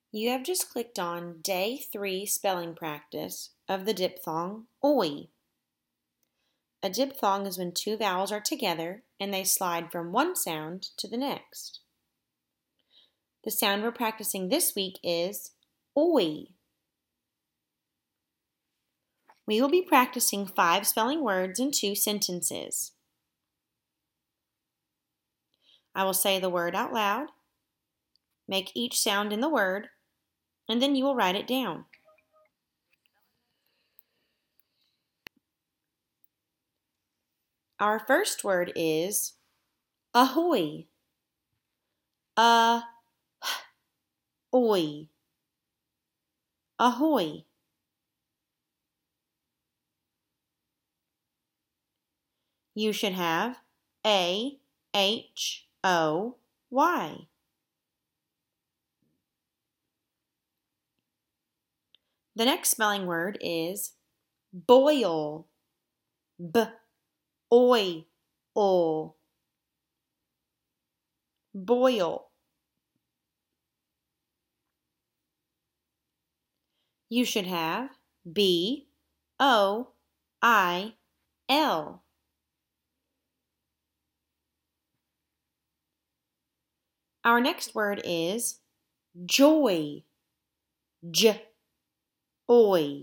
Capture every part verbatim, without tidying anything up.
You have just clicked on Day three Spelling Practice of the diphthong oi. A diphthong is when two vowels are together and they slide from one sound to the next. The sound we're practicing this week is oi. We will be practicing five spelling words in two sentences. I will say the word out loud, make each sound in the word, and then you will write it down. Our first word is ahoy. A Oi. Ahoy. You should have A H O Y. The next spelling word is boil. B oi o. Boil. You should have B O I L. Our next word is joy. J oi.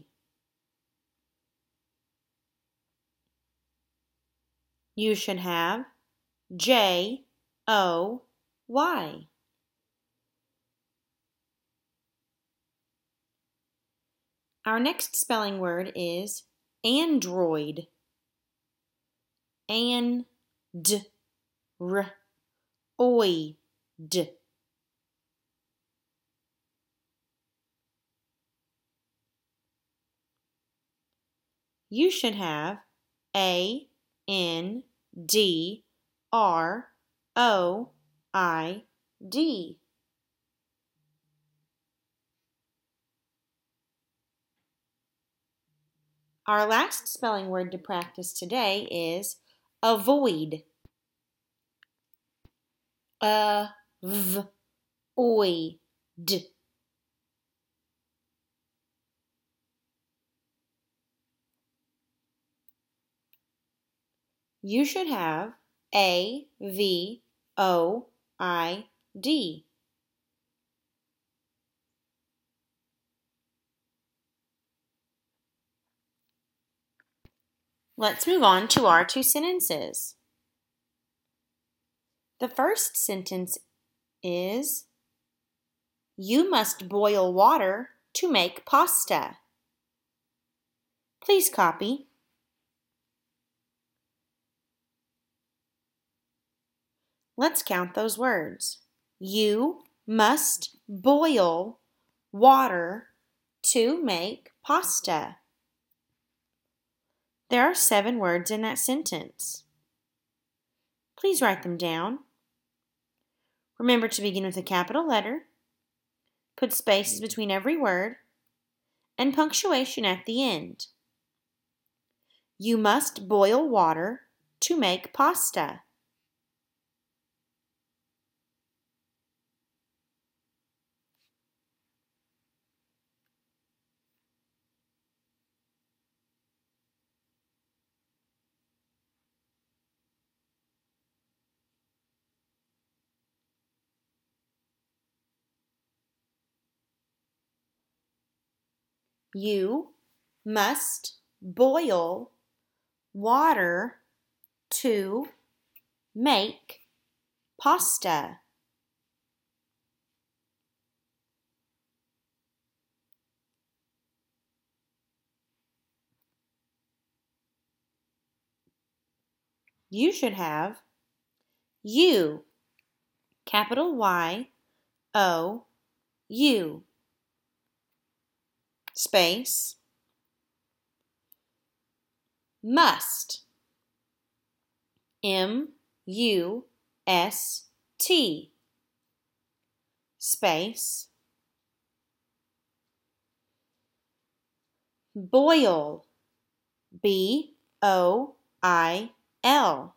You should have J O Y. Our next spelling word is android. And r oid. You should have A N D R O I D. Our last spelling word to practice today is avoid. A v oid. You should have A V O I D. Let's move on to our two sentences. The first sentence is, you must boil water to make pasta. Please copy. Let's count those words. You must boil water to make pasta. There are seven words in that sentence. Please write them down. Remember to begin with a capital letter, put spaces between every word, and punctuation at the end. You must boil water to make pasta. You must boil water to make pasta. You should have you, capital Y O U, space, must, M U S T, space, boil, B O I L,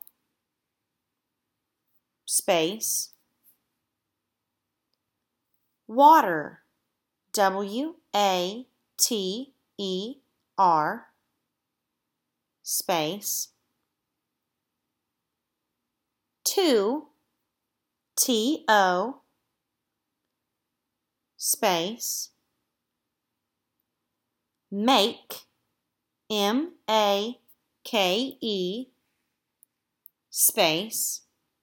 space, water, W A T E R space to T O space make M A K E space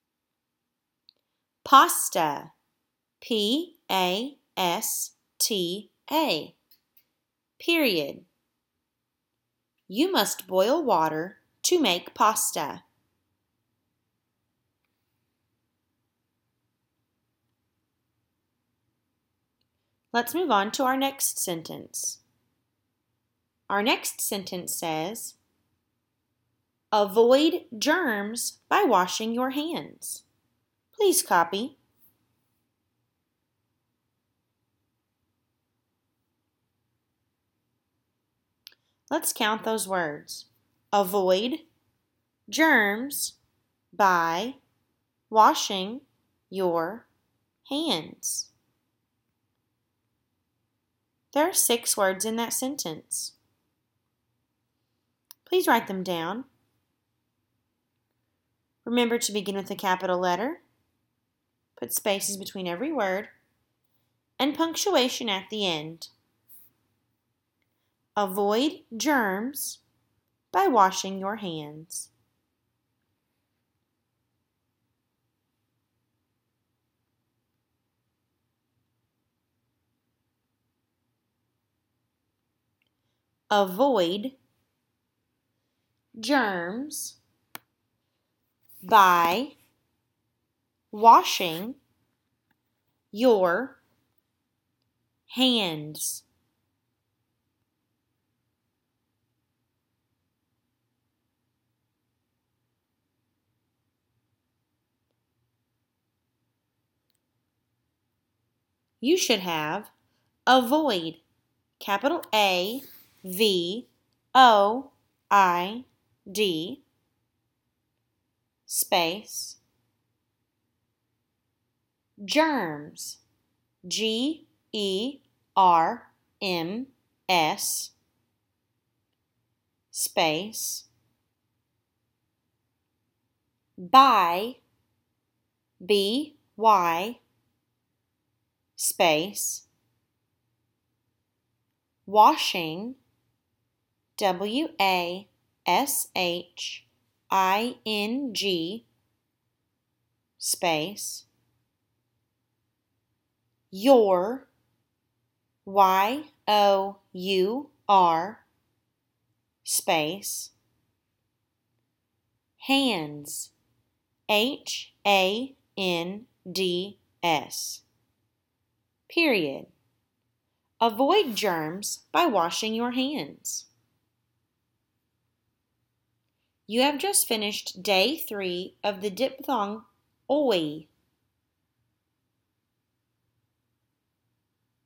pasta P A S T A period. You must boil water to make pasta. Let's move on to our next sentence. Our next sentence says, avoid germs by washing your hands. Please copy. Let's count those words. Avoid germs by washing your hands. There are six words in that sentence. Please write them down. Remember to begin with a capital letter, put spaces between every word, and punctuation at the end. Avoid germs by washing your hands. Avoid germs by washing your hands. You should have avoid, capital A V O I D, space, germs, G E R M S, space, by, B Y, space, washing, W A S H I N G, space, your, Y O U R, space, hands, H A N D S, period. Avoid germs by washing your hands. You have just finished day three of the diphthong oi